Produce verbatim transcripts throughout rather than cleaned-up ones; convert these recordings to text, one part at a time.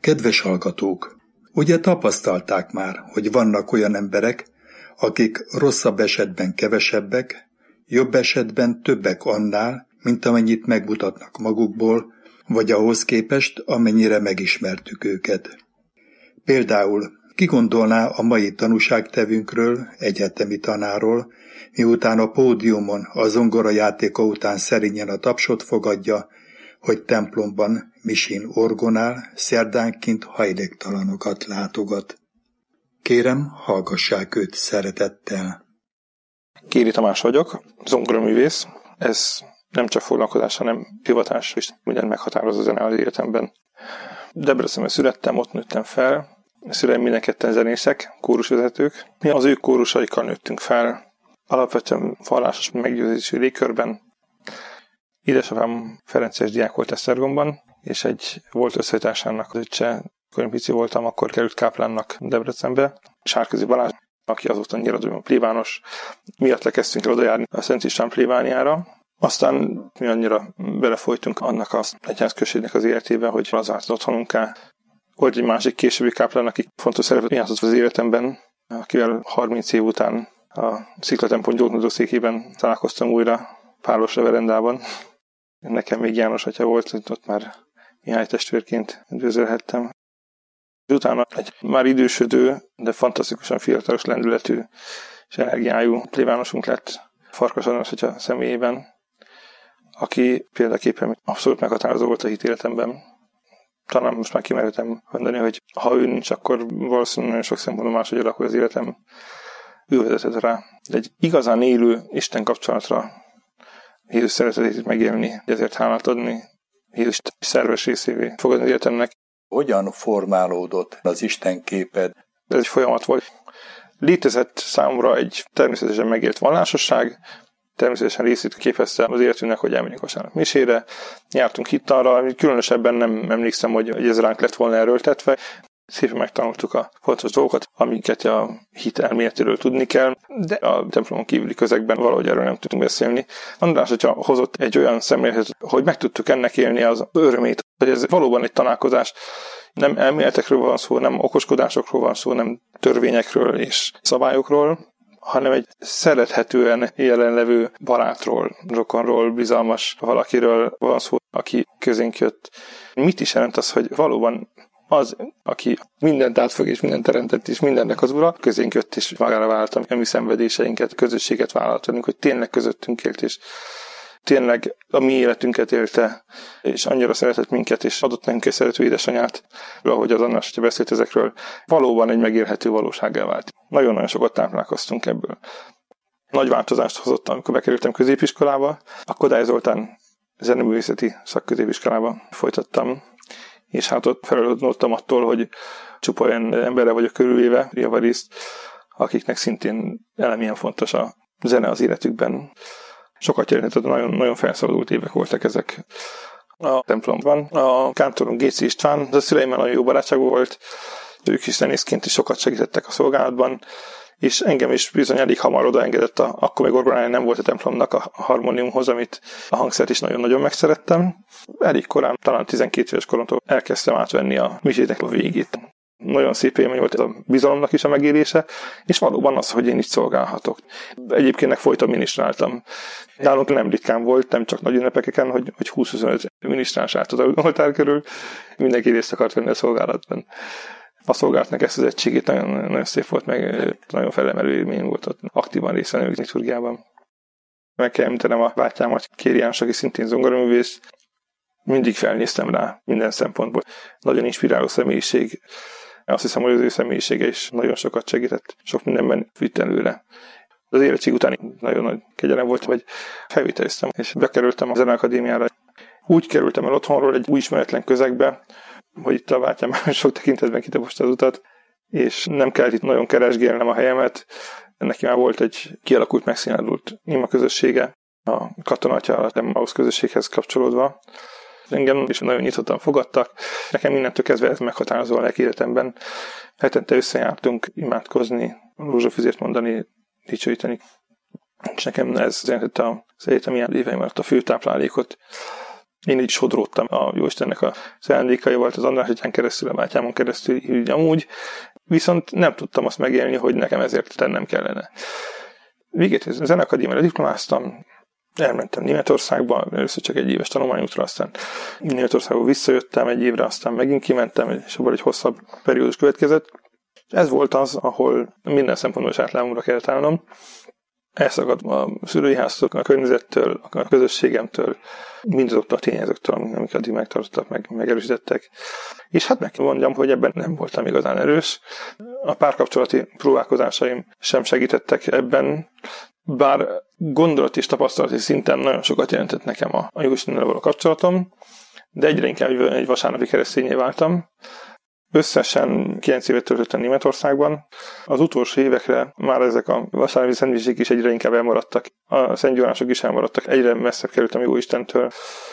Kedves hallgatók! Ugye tapasztalták már, hogy vannak olyan emberek, akik rosszabb esetben kevesebbek, jobb esetben többek annál, mint amennyit megmutatnak magukból, vagy ahhoz képest, amennyire megismertük őket. Például ki gondolná a mai tanúságtevünkről, egyetemi tanáról, miután a pódiumon a zongora játéka után szerényen a tapsot fogadja, hogy templomban misin orgonál, szerdánként hajléktalanokat látogat. Kérem, hallgassák őt szeretettel. Kéri Tamás vagyok, zongoraművész. Ez nem csak foglalkozás, hanem hivatás is, mindent meghatározó a zene az életemben. Debrecenben születtem, ott nőttem fel. A szüleim minden ketten zenészek, kórusvezetők. Mi az ő kórusaikkal nőttünk fel, alapvetően vallásos meggyőződésű légkörben. Édesapám ferences diák volt Esztergomban, és egy volt összejötársának az öccse, amikor én pici voltam, akkor került káplánnak Debrecenbe. Sárközi Balázs, aki azóta nyíradóban plébános, miatt lekezdtünk el odajárni a Szent István plébániára. Aztán mi annyira belefolytunk annak az egyházközségnek az életébe, hogy az vált otthonunká. Volt egy másik későbbi káplán, aki fontos szerepet játszott az életemben, akivel harminc év után a Sziklatempon gyógynodószékében találkoztam újra Pálos reverendában. Nekem még János atya volt, ott már Mihály testvérként üdvözölhettem. Utána egy már idősödő, de fantasztikusan fiatalos lendületű és energiájú plébánosunk lett Farkas András atya személyében, aki példaképpen abszolút meghatározó volt a hitéletemben. Talán most már kimerhetem mondani, hogy ha ő nincs, akkor valószínűleg nagyon sok szempontból máshogy alakul az életem. Ő vezetett rá. De egy igazán élő Isten kapcsolatra, Jézus szeretetét megélni, ezért hálát adni, Jézus szerves részévé fogadni az életemnek. Hogyan formálódott az Isten képed? Ez egy folyamat volt. Létezett számomra egy természetesen megélt vallásosság, természetesen részét képezte az életünknek, hogy elmenjünk vasárnap misére. Jártunk hittanra, különösebben nem emlékszem, hogy ez ránk lett volna erőltetve. Szépen megtanultuk a fontos dolgokat, amiket a hit elméletéről tudni kell, de a templomon kívüli közegben valahogy erről nem tudtunk beszélni. András atya hozott egy olyan szemléletet, hogy meg tudtuk ennek élni az örömét, hogy ez valóban egy találkozás. Nem elméletekről van szó, nem okoskodásokról van szó, nem törvényekről és szabályokról, hanem egy szerethetően jelenlevő barátról, rokonról, bizalmas valakiről van szó, aki közénk jött. Mit is jelent az, hogy valóban az, aki mindent átfog és mindent teremtett, és mindennek az ura, közénk jött, és magára vállaltam a mi szenvedéseinket, közösséget vállaltunk, hogy tényleg közöttünk élt, és tényleg a mi életünket élte, és annyira szeretett minket, és adott nekünk egy szerető édesanyát, ahogy az András, hogyha beszélt ezekről, valóban egy megélhető valósággá vált. Nagyon-nagyon sokat táplálkoztunk ebből. Nagy változást hozott, amikor bekerültem középiskolába, a Kodály Zoltán zeneművészeti szakközépiskolába folytattam, és hát ott felelődnöttem attól, hogy csupa olyan emberre vagyok körülvéve, javarészt, akiknek szintén elemilyen fontos a zene az életükben. Sokat jelentett, nagyon, nagyon felszabadult évek voltak ezek a templomban. A kántoron Géci István, az a szüleimmel nagyon jó barátságú volt, ők is zenészként is sokat segítettek a szolgálatban, és engem is bizony elég hamar odaengedett, a, akkor még orgonája nem volt a templomnak a harmóniumhoz, amit a hangszert is nagyon-nagyon megszerettem. Elég korán, talán tizenkét éves koromtól elkezdtem átvenni a misének a végét. Nagyon szép élmény volt ez a bizalomnak is a megélése, és valóban az, hogy én itt szolgálhatok. Egyébként folyton minisztráltam. Nálunk nem ritkán volt, nem csak nagy ünnepeken, hogy, hogy húsz-huszonöt minisztráns állt az oltár körül, mindenki részt akart venni a szolgálatban. A szolgálatnak ezt az egységét nagyon, nagyon szép volt, meg nagyon felemelő élmény volt ott aktívan részt venni a liturgiában. Meg kell említenem a bátyámat, Kéri János, aki szintén zongoraművész. Mindig felnéztem rá minden szempontból. Nagyon inspiráló személyiség. Azt hiszem, hogy az ő személyisége is nagyon sokat segített, sok mindenben vitt előre. Az érettség után nagyon nagy kegyelem volt, hogy felvételiztem, és bekerültem a Zeneakadémiára. Úgy kerültem el otthonról egy új ismeretlen közegbe, hogy itt a bátyám sok tekintetben kitaposta az utat, és nem kellett itt nagyon keresgélnem a helyemet. Neki már volt egy kialakult, megszínádult ima közössége, a katonatja alatt, nem ahhoz közösséghez kapcsolódva. Engem is nagyon nyitottan fogadtak. Nekem innentől kezdve ez meghatározó a lelki életemben. Hetente összejártunk imádkozni, rózsafüzért mondani, dicsőíteni. És nekem ez jelentette az egyetemi éveim alatt a fő táplálékot. Én így sodródtam a Jóistennek a szándékaival, az András atyán keresztül, a bátyámon keresztül, így amúgy, viszont nem tudtam azt megélni, hogy nekem ezért tennem kellene. Végét a Zenakadémiára diplomáztam, elmentem Németországba, először csak egy éves tanulmányútra, aztán Németországba visszajöttem egy évre, aztán megint kimentem, és abban egy hosszabb periódus következett. Ez volt az, ahol minden szempontból saját lábamra kellett állnom. Elszakadt a szülői háztól, a környezettől, a közösségemtől, mindazoktól a tényezőktől, amik addig megtartottak, meg, megerősítettek. És hát meg kell mondjam, hogy ebben nem voltam igazán erős. A párkapcsolati próbálkozásaim sem segítettek ebben, bár gondolat és tapasztalati szinten nagyon sokat jelentett nekem a, a Jóistennel való kapcsolatom, de egyre inkább egy vasárnapi keresztényé váltam. Összesen kilenc évet töltöttem Németországban. Az utolsó évekre már ezek a vasárnapi szentmisek is egyre inkább elmaradtak. A szentgyónások is elmaradtak. Egyre messzebb kerültem a Jóistentől.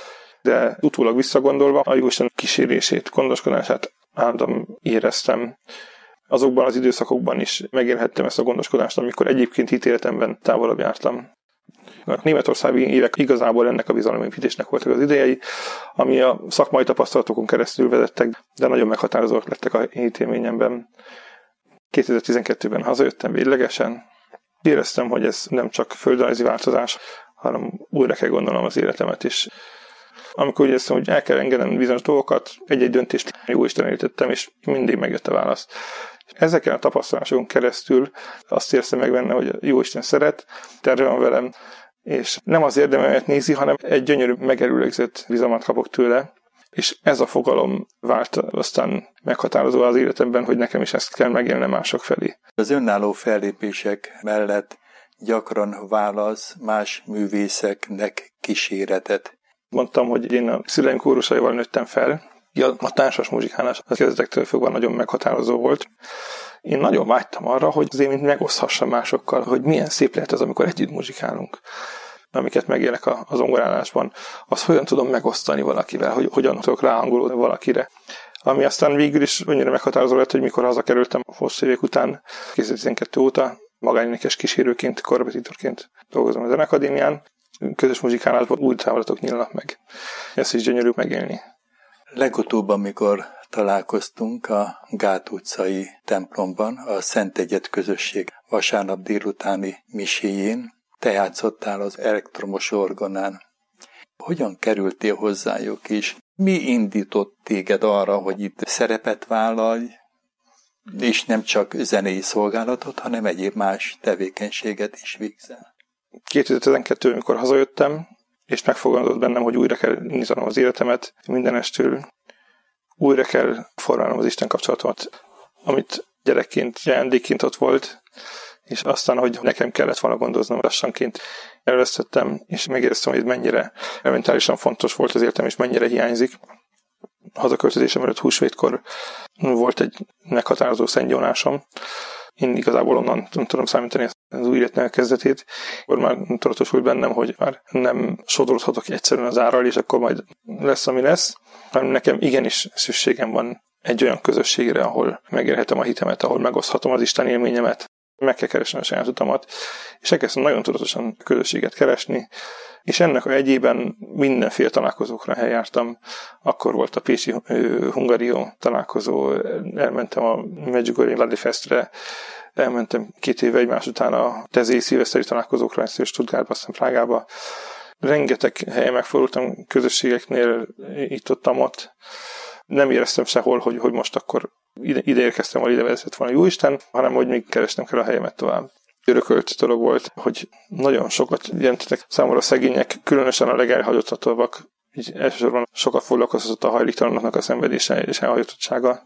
De utólag visszagondolva a Jóisten kísérését, gondoskodását állandóan éreztem. Azokban az időszakokban is megélhettem ezt a gondoskodást, amikor egyébként ítéletemben távolabb jártam. A németországi évek igazából ennek a bizalomépítésnek voltak az idejei, ami a szakmai tapasztalatokon keresztül vezettek, de nagyon meghatározóak lettek a élményemben. kétezer-tizenkettőben hazajöttem véglegesen. Éreztem, hogy ez nem csak földrajzi változás, hanem újra kell gondolnom az életemet is. Amikor úgy éreztem, hogy el kell engednem bizonyos dolgokat, egy-egy döntést Jóisten elítettem, és mindig megjött a válasz. Ezeken a tapasztalásokon keresztül azt éreztem meg benne, hogy Jóisten szeret, terve van velem, és nem az érdememet nézi, hanem egy gyönyörű, megerőlegzett bizalmat kapok tőle, és ez a fogalom vált aztán meghatározó az életemben, hogy nekem is ezt kell megélnem mások felé. Az önálló fellépések mellett gyakran válasz más művészeknek kíséretet. Mondtam, hogy én a szüleim kórusaival nőttem fel, a társas muzsikálás a kezdetektől fogva nagyon meghatározó volt. Én nagyon vágytam arra, hogy az én megoszthassam másokkal, hogy milyen szép lehet az, amikor együtt muzsikálunk. Amiket megélek a zongorálásban, azt hogyan tudom megosztani valakivel, hogy hogyan tudok ráhangolódni valakire. Ami aztán végül is annyira meghatározó lett, hogy mikor hazakerültem hosszú évek után, kétezer-tizenkettő óta, magánénekes kísérőként, korrepetitorként dolgozom a Zenakadémián, közös muzsikálásban új távolatok nyílnak meg. Ezt is gyönyörű megélni. Legutóbb, amikor találkoztunk a Gát utcai templomban, a Szent Egyed közösség vasárnap délutáni miséjén, te játszottál az elektromos orgonán. Hogyan kerültél hozzájuk is? Mi indított téged arra, hogy itt szerepet vállalj, és nem csak zenei szolgálatot, hanem egyéb más tevékenységet is végzel? kétezer-tizenkettő, amikor hazajöttem, és megfogalmazott bennem, hogy újra kell nyitanom az életemet, mindenestől újra kell formálnom az Isten kapcsolatomat, amit gyerekként, ajándékként ott volt, és aztán, hogy nekem kellett volna gondoznom, lassanként elvesztettem, és megéreztem, hogy ez mennyire mentálisan fontos volt az életem, és mennyire hiányzik. Hazaköltözésem előtt húsvétkor volt egy meghatározó szentgyónásom. Én igazából onnan tudom számítani az új életnek kezdetét. Akkor már tudatosult bennem, hogy már nem sodródhatok egyszerűen az árral, és akkor majd lesz, ami lesz, hanem nekem igenis szükségem van egy olyan közösségre, ahol megélhetem a hitemet, ahol megoszthatom az Isten élményemet. Meg kell keresni a saját utamat, és elkezdtem nagyon tudatosan közösséget keresni, és ennek a egyében mindenféle találkozókra eljártam. Akkor volt a pécsi Hungarió találkozó, elmentem a Medjugorje Ladi Festre, elmentem két éve egymás után a Tezé szilveszteri találkozókra, ezt Stuttgartba, aztán Prágába. Rengeteg helyen megfordultam közösségeknél, itt-ottam ott. Nem éreztem sehol, hogy, hogy most akkor ide, ide érkeztem, ahol ide vezetett volna Jóisten, hanem hogy még kerestem kell a helyemet tovább. Örökölt dolog volt, hogy nagyon sokat jelentettek számomra a szegények, különösen a legelhagyottabbak. Így elsősorban sokat foglalkozott a hajléktalanoknak a szenvedése és elhagyottsága.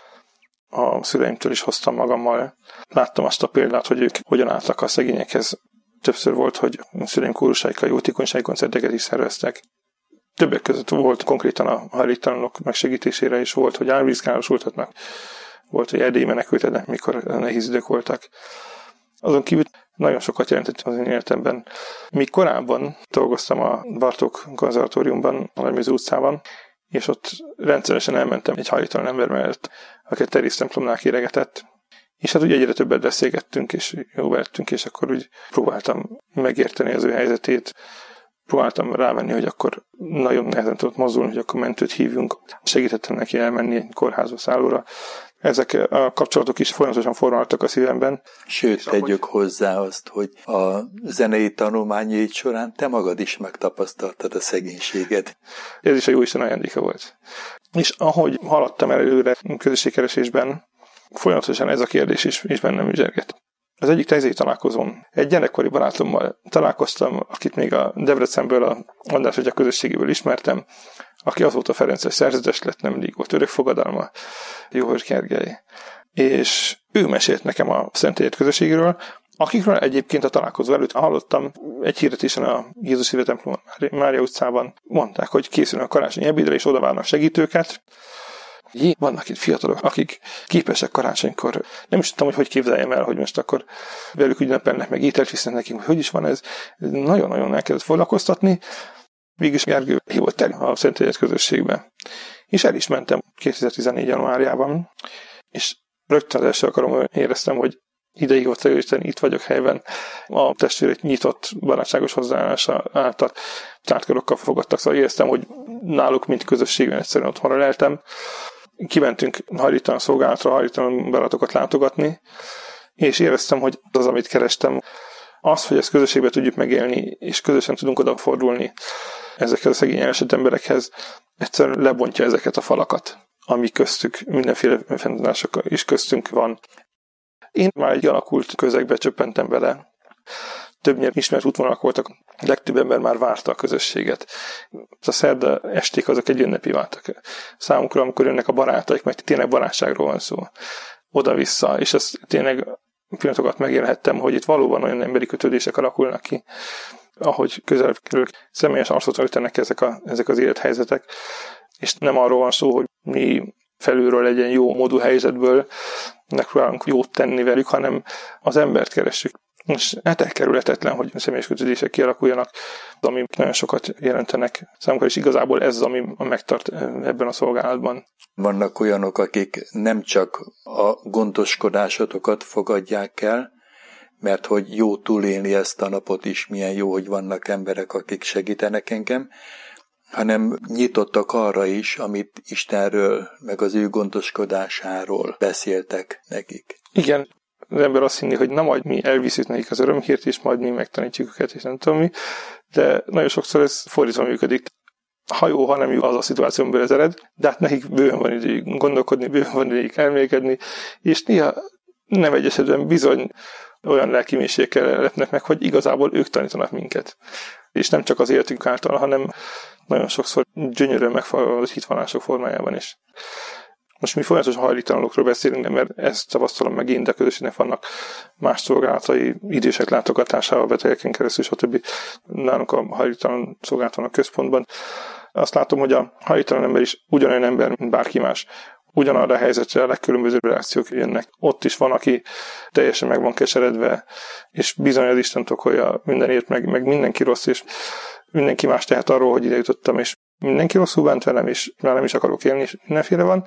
A szüleimtől is hoztam magammal. Láttam azt a példát, hogy ők hogyan álltak a szegényekhez. Többször volt, hogy a szüleim kórusaikkal jótékonysági koncerteket is szerveztek. Többek között volt konkrétan a hajléktalanok megsegítésére is, volt, hogy árvízkárosultatnak, volt, hogy erdélyi menekültek, mikor nehéz idők voltak. Azon kívül nagyon sokat jelentett az én életemben. Míg korábban dolgoztam a Bartók konzervatóriumban, a Nagyműző utcában, és ott rendszeresen elmentem egy hajléktalan ember mellett, aki a Terész templomnál kéregetett, és hát ugye egyre többet beszélgettünk, és jó lettünk, és akkor úgy próbáltam megérteni az ő helyzetét. próbáltam rávenni, hogy akkor nagyon nehezen tudott mozdulni, hogy akkor mentőt hívjunk. Segítettem neki elmenni egy kórházba, szállóra. Ezek a kapcsolatok is folyamatosan formáltak a szívemben. Sőt, tegyük hozzá azt, hogy a zenei tanulmányaid során te magad is megtapasztaltad a szegénységet. Ez is a Jóisten ajándéka volt. És ahogy haladtam előre közösségkeresésben, folyamatosan ez a kérdés is, is bennem ügyergett. Az egyik tejzei találkozón egy gyerekkori barátommal találkoztam, akit még a Debrecenből, a András Atya közösségéből ismertem, aki azóta ferences szerzetes lett, nemrég volt örökfogadalma, Jóhőr Gergely. És ő mesélt nekem a Szentélyed közösségéről, akikről egyébként a találkozó előtt hallottam egy hirdetésen a Jézus Szíve templomon, Mária utcában, mondták, hogy készülnek a karácsonyi ebédre, és oda várnak segítőket. Jé, vannak itt fiatalok, akik képesek karácsonykor. Nem is tudtam, hogy hogy képzeljem el, hogy most akkor velük ünnepelnek, meg ételt visznek nekünk, hogy hogy is van ez. Nagyon-nagyon elkezdett foglalkoztatni. Végülis Gergő hívott el a Szentélyed közösségbe. És el is mentem kétezer-tizennégy januárjában, és rögtön az első alkalommal éreztem, hogy ide hívott el Isten, itt vagyok helyben. A testvérek nyitott, barátságos hozzáállása által tártkorokkal fogadtak, szóval éreztem, hogy náluk, mint közösségben egyszerűen otthonra leltem. Kimentünk hajlítalan szolgálatra, hajlítalan barátokat látogatni, és éreztem, hogy az, amit kerestem, az, hogy ezt közösségben tudjuk megélni, és közösen tudunk odafordulni ezekhez a szegény elesett emberekhez, egyszerűen lebontja ezeket a falakat, ami köztük, mindenféle fenntartások is köztünk van. Én már egy alakult közegbe csöppentem bele. Többnyire ismert útvonalak voltak, a legtöbb ember már várta a közösséget. A szerda esték azok egy ünnepi váltak számunkra, amikor jönnek a barátaik, mert tényleg barátságról van szó. Oda-vissza, és ezt tényleg pillanatokat megélhettem, hogy itt valóban olyan emberi kötődések alakulnak ki, ahogy közelebb kerülök, személyes arcot öltenek ezek, a, ezek az élethelyzetek, és nem arról van szó, hogy mi felülről legyen jó módú helyzetből megpróbálunk jót tenni velük, hanem az embert keressük. És hát elkerülhetetlen, hogy személyes kötődések kialakuljanak, ami nagyon sokat jelentenek számunkra, és igazából ez az, ami megtart ebben a szolgálatban. Vannak olyanok, akik nem csak a gondoskodásotokat fogadják el, mert hogy jó túlélni ezt a napot is, milyen jó, hogy vannak emberek, akik segítenek engem, hanem nyitottak arra is, amit Istenről, meg az ő gondoskodásáról beszéltek nekik. Igen, az ember azt hinni, hogy na majd mi elviszük nekik az örömhírt, és majd mi megtanítjuk őket, és nem tudom mi, de nagyon sokszor ez fordítva működik. Ha jó, ha nem jó, az a szituáció, amiből ez ered, de hát nekik bőven van idejük gondolkodni, bőven van idejük elmélkedni, és néha nem egy esetben bizony olyan lelkimészségekkel lepnek meg, hogy igazából ők tanítanak minket. És nem csak az életük által, hanem nagyon sokszor gyönyörűen megfogalmazott hitvallások formájában is. Most mi folyamatosan hajlítalanokról beszélünk, mert ezt tapasztalom meg én, de közösségnek vannak más szolgálatai, idősek látogatásával, betegeken keresztül, stb. Nálunk a hajlítalan szolgálat van a központban. Azt látom, hogy a hajlítalan ember is ugyanolyan ember, mint bárki más. Ugyanarra a helyzetre a legkülönbözőbb reakciók jönnek. Ott is van, aki teljesen meg van keseredve, és bizony az Isten okolja mindenért, meg, meg mindenki rossz, és mindenki más tehet arról, hogy ide jutottam, és mindenki rosszul bánt velem, és már nem is akarok élni, és mindenféle van.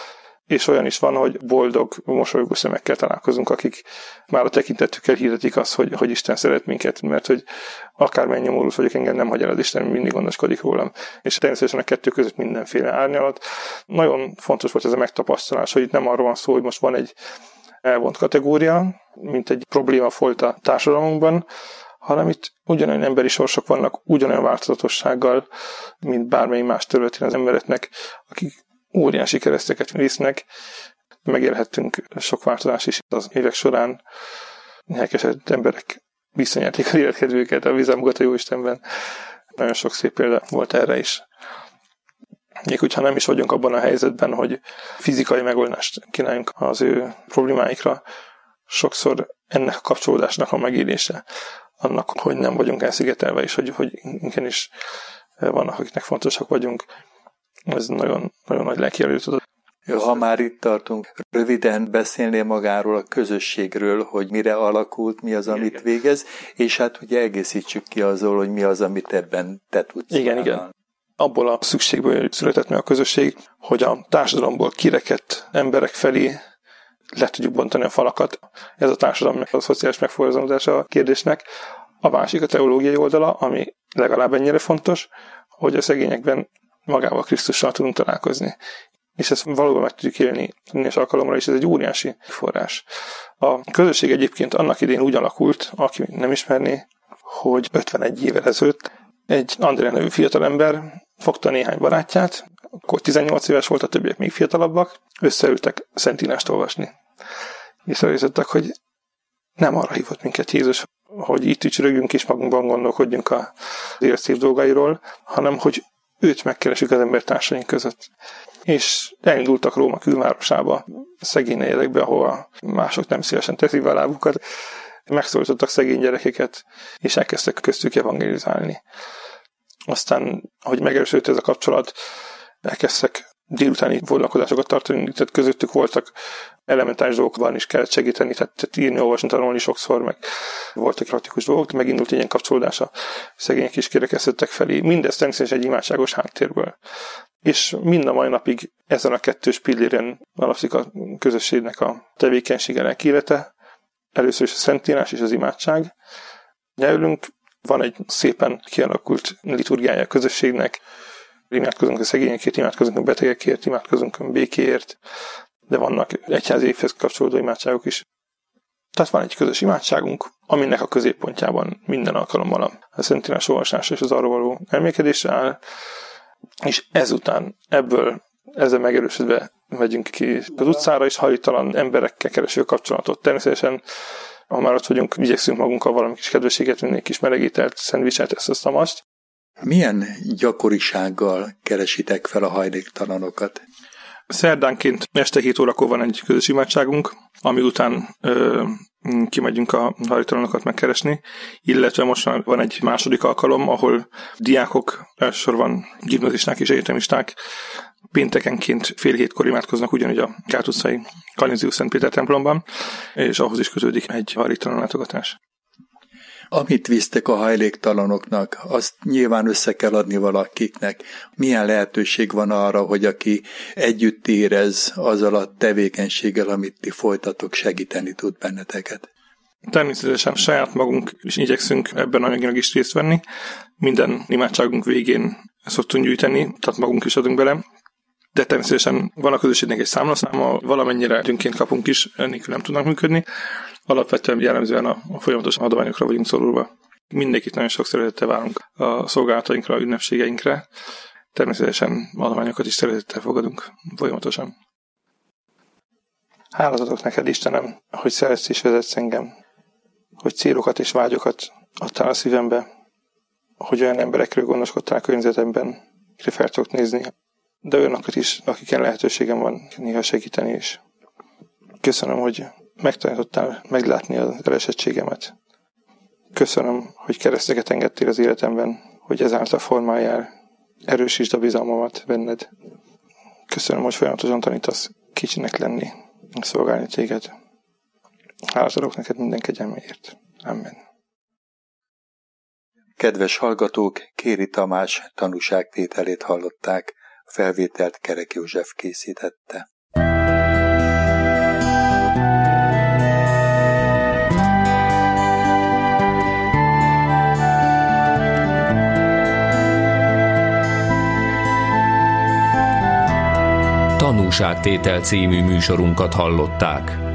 És olyan is van, hogy boldog, mosolygó szemekkel találkozunk, akik már a tekintetükkel hirdetik azt, hogy, hogy Isten szeret minket, mert hogy akármennyi nyomorult vagyok, engem nem hagy el az Isten, mindig gondoskodik rólam. És természetesen a kettő között mindenféle árnyalat. Nagyon fontos volt ez a megtapasztalás, hogy itt nem arról van szó, hogy most van egy elvont kategória, mint egy probléma volt a társadalmunkban, hanem itt ugyanolyan emberi sorsok vannak, ugyanolyan változatossággal, mint bármely más területén az embereknek, akik óriási kereszteket visznek. Megélhettünk sok változás is az évek során. Elkesedett emberek visszanyerték az életkedvüket a vízzelmukat a Jóistenben. Nagyon sok szép példa volt erre is. Még hogyha nem is vagyunk abban a helyzetben, hogy fizikai megoldást kínáljunk az ő problémáikra, sokszor ennek a kapcsolódásnak a megélése, annak, hogy nem vagyunk elszigetelve, és hogy, hogy igenis vannak, akiknek fontosak vagyunk. Ez nagyon, nagyon nagy lelki erőt ad. Ha már itt tartunk, röviden beszélnél magáról a közösségről, hogy mire alakult, mi az, amit végez, és hát ugye egészítsük ki azzal, hogy mi az, amit ebben te tudsz. Igen, vállalni. Igen. Abból a szükségből született meg a közösség, hogy a társadalomból kirekedt emberek felé le tudjuk bontani a falakat. Ez a társadalomnak a szociális megfogalmazása a kérdésnek, A másik a teológiai oldala, ami legalább ennyire fontos, hogy a szegényekben magával Krisztussal tudunk találkozni. És ezt valóban meg tudjuk élni és alkalomra, és ez egy óriási forrás. A közösség egyébként annak idén úgy alakult, aki nem ismerné, hogy ötvenegy évvel ezelőtt egy Andrea nevű fiatalember fogta néhány barátját, akkor tizennyolc éves volt, a többiek még fiatalabbak, összeültek Szent Írást olvasni. És rájöttek, hogy nem arra hívott minket Jézus, hogy itt ücsörögjünk és magunkban gondolkodjunk az élet szép dolgairól, hanem hogy őt megkeresjük az embertársaink között. És elindultak Róma külvárosába, szegény negyedekbe, ahol mások nem szívesen teszik be a lábukat, megszólítottak szegény gyerekeket, és elkezdtek köztük evangelizálni. Aztán, ahogy megerősödött ez a kapcsolat, elkezdtek délutáni foglalkozásokat tartani, tehát közöttük voltak elementáris dolgokban is kellett segíteni, tehát írni, olvasni, tanulni sokszor, meg voltak praktikus dolgok, megindult egy ilyen kapcsolódás, a szegények is kérekeztettek felé. Mindez természetesen egy imádságos háttérből. És mind a mai napig ezen a kettős pilléren alapszik a közösségnek a tevékenysége, lelkiélete. Először is a szentírás és az imádság. Nyelvünk, van egy szépen kialakult liturgiája a közösségnek, imádkozunk a szegényekért, imádkozunk a betegekért, imádkozunk a békéért, de vannak egyházi évhez kapcsolódó imádságok is. Tehát van egy közös imádságunk, aminek a középpontjában minden alkalommal a szentírás olvasása és az arról való elmélkedésre áll, és ezután ebből, ezzel megerősödve megyünk ki az utcára, és hajtalan emberekkel kereső kapcsolatot. Természetesen, ha már ott vagyunk, igyekszünk magunkkal valami kis kedvességet vinni, kis melegítelt, szendvicset, ezt, azt, azt. Milyen gyakorisággal keresitek fel a hajléktalanokat? Szerdánként este hét órakor van egy közös imádságunk, ami után ö, kimegyünk a hajléktalanokat megkeresni, illetve most van egy második alkalom, ahol diákok, elsősorban gimnazisták és egyetemisták péntekenként fél hétkor imádkoznak ugyanúgy a Kát utcai Kalnizius Szent Péter templomban, és ahhoz is kötődik egy hajléktalan látogatás. Amit visztek a hajléktalanoknak, azt nyilván össze kell adni valakiknek. Milyen lehetőség van arra, hogy aki együtt érez azzal a tevékenységgel, amit ti folytatok, segíteni tud benneteket? Természetesen saját magunk is igyekszünk ebben anyagilag is részt venni. Minden imádságunk végén szoktunk gyűjteni, tehát magunk is adunk bele. De természetesen van a közösségnek egy számlaszáma, valamennyire időnként kapunk is, ennélkül nem tudnak működni. Alapvetően jellemzően a folyamatos adományokra vagyunk szorulva. Mindenkit nagyon sok szeretettel várunk a szolgálatainkra, ünnepségeinkre. Természetesen adományokat is szeretettel fogadunk folyamatosan. Hálazatok neked, Istenem, hogy szeretsz és vezetsz engem, hogy célokat és vágyokat adtál a szívembe, hogy olyan emberekről gondoskodtál környezetemben, akire fel tudok nézni, de olyanokat is, akiken lehetőségem van néha segíteni is. Köszönöm, hogy megtanítottál meglátni az elesettségemet. Köszönöm, hogy kereszteket engedtél az életemben, hogy ezáltal formáljál, erősítsd a bizalmamat benned. Köszönöm, hogy folyamatosan tanítasz kicsinek lenni, szolgálni téged. Hálát adok neked minden kegyelméért. Amen. Kedves hallgatók, Kéri Tamás tanúságtételét hallották, a felvételt Kerek József készítette. Tanúságtétel című műsorunkat hallották.